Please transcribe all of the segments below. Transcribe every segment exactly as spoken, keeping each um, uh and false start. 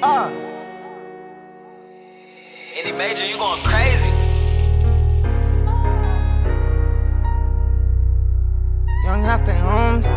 Uh. Any major, you going crazy. Young Happy Homes.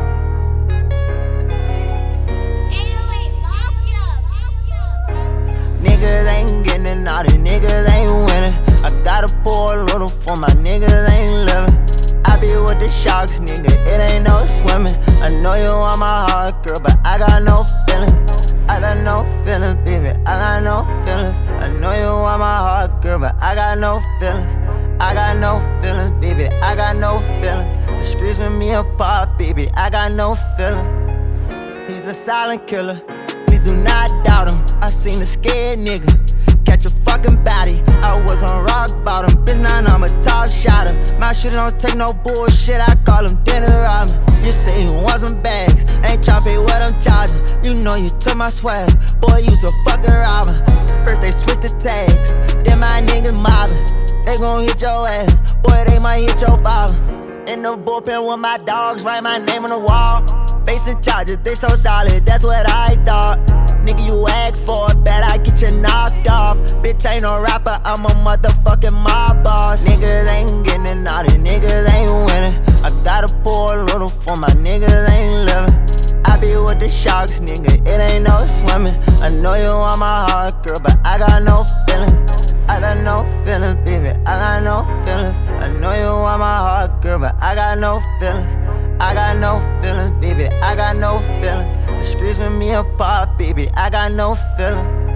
Niggas ain't getting all these niggas ain't winning. I gotta pour a little for my niggas ain't living. I be with the sharks, nigga, it ain't no swimming. I know you want my heart, girl, but I got no feelings. I got no feelings, baby, I got no feelings. I know you want my heart, girl, but I got no feelings. I got no feelings, baby, I got no feelings. The streets with me apart, baby, I got no feelings. He's a silent killer, please do not doubt him. I seen a scared nigga catch a fucking body. I was on rock bottom, bitch, now I'm a top shotter. My shit don't take no bullshit, I call him dinner ramen. You say you want some bags, ain't tryna pay what I'm charging. You know you took my swag, boy, you's a fucking robber. First they switch the tags, then my niggas mobbing. They gon' hit your ass, boy, they might hit your father. In the bullpen with my dogs, write my name on the wall. Facing charges, they so solid, that's what I thought. Nigga, you asked for it, bet I get you knocked off. Bitch, ain't no rapper, I'm a motherfucking mob boss. Niggas ain't getting all these niggas ain't winning. I gotta pour a little for my niggas ain't living. I be with the sharks, nigga, it ain't no swimming. I know you want my heart, girl, but I got no feelings. I got no feelings, baby, I got no feelings. I know you want my heart, girl, but I got no feelings. I got no feelings, baby, I got no feelings. The streets with me apart, baby, I got no feelings.